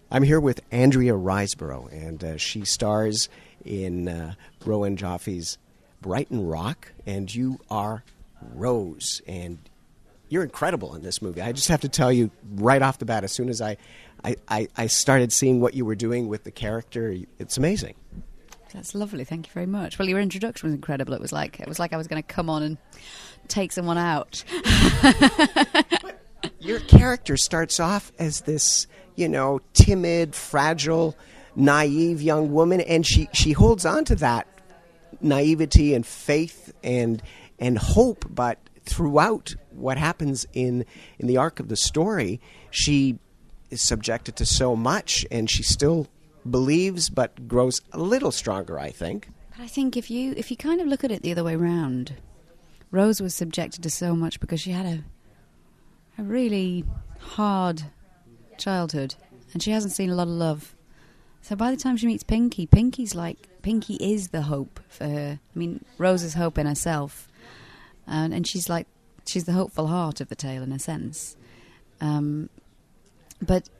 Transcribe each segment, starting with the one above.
I'm here with Andrea Riseborough, and she stars in Rowan Joffe's Brighton Rock, and you are Rose, and you're incredible in this movie. I just have to tell you right off the bat, as soon as I started seeing what you were doing with the character, it's amazing. That's lovely. Thank you very much. Well, your introduction was incredible. It was like I was going to come on and take someone out. But your character starts off as this, timid, fragile, naive young woman, and she holds on to that naivety and faith and hope. But throughout what happens in the arc of the story, she is subjected to so much, and she still believes but grows a little stronger, I think. But I think if you kind of look at it the other way round, Rose was subjected to so much because she had a really hard childhood, and she hasn't seen a lot of love. So by the time she meets Pinky, Pinky is the hope for her. I mean, Rose is hope in herself, and she's the hopeful heart of the tale in a sense. But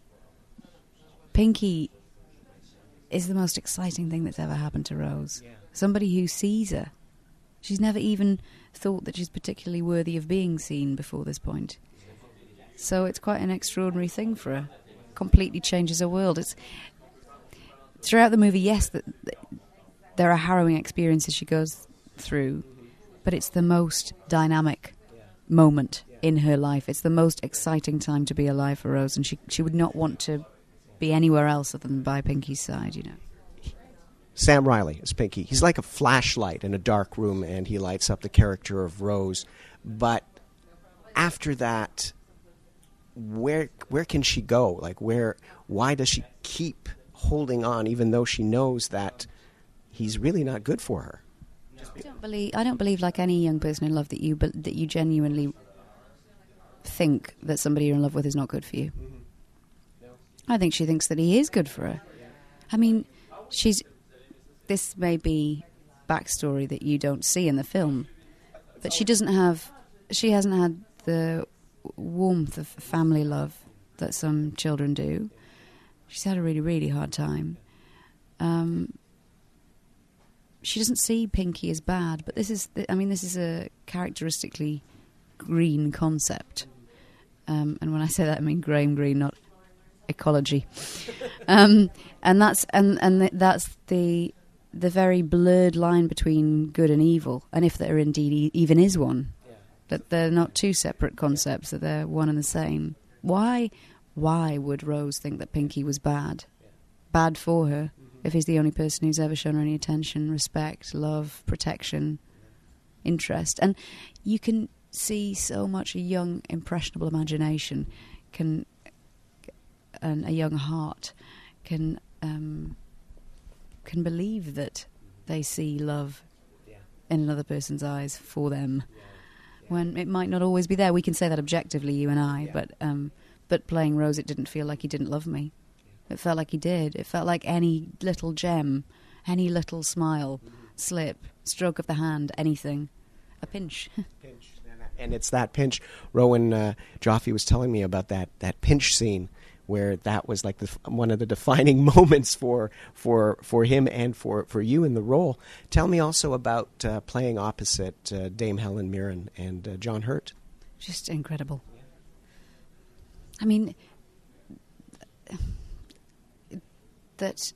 Pinky is the most exciting thing that's ever happened to Rose. Yeah. Somebody who sees her. She's never even thought that she's particularly worthy of being seen before this point. So it's quite an extraordinary thing for her. Completely changes her world. It's throughout the movie, yes, there are harrowing experiences she goes through, but it's the most dynamic moment in her life. It's the most exciting time to be alive for Rose, and she would not want to be anywhere else other than by Pinky's side, Sam Riley is Pinky. He's like a flashlight in a dark room, and he lights up the character of Rose. But after that, where can she go? Why does she keep holding on, even though she knows that he's really not good for her? I don't believe, like any young person in love, that you genuinely think that somebody you're in love with is not good for you. Mm-hmm. I think she thinks that he is good for her. I mean, this may be backstory that you don't see in the film, but she hasn't had the warmth of family love that some children do. She's had a really, really hard time. She doesn't see Pinky as bad, but this is a characteristically green concept. And when I say that, I mean Graham Greene, not ecology. And that's the very blurred line between good and evil, and if there indeed even is one, that they're not two separate concepts, that they're one and the same. Why would Rose think that Pinky was bad for her, if he's the only person who's ever shown her any attention, respect, love, protection, interest? And you can see so much a young, impressionable imagination and a young heart can believe that they see love in another person's eyes for them, when it might not always be there. We can say that objectively, you and I, but playing Rose, it didn't feel like he didn't love me. It felt like he did. It felt like any little gem, any little smile, slip, stroke of the hand, anything. A pinch. And it's that pinch. Rowan Joffe was telling me about that pinch scene, where that was like one of the defining moments for him and for you in the role. Tell me also about playing opposite Dame Helen Mirren and John Hurt. Just incredible. I mean, that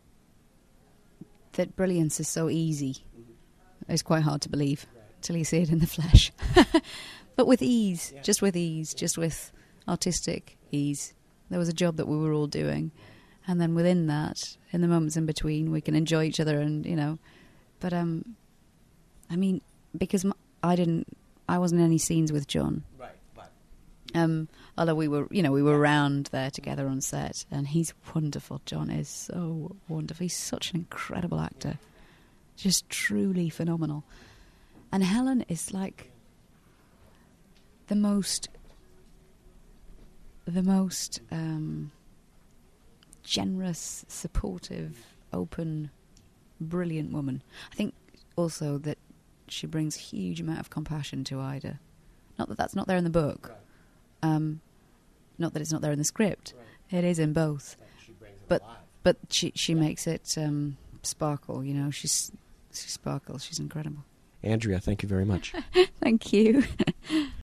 brilliance is so easy. It's quite hard to believe till you see it in the flesh. But with ease, just with artistic ease. There was a job that we were all doing, and then within that, in the moments in between, we can enjoy each other, and But I mean, because I wasn't in any scenes with John. Right. Although we were around there together on set, and he's wonderful. John is so wonderful. He's such an incredible actor, just truly phenomenal. And Helen is like the most generous, supportive, open, brilliant woman. I think also that she brings a huge amount of compassion to Ida. Not that that's not there in the book. Not that it's not there in the script. It is in both. But she makes it sparkle, you know. She sparkles. She's incredible. Andrea, thank you very much. Thank you.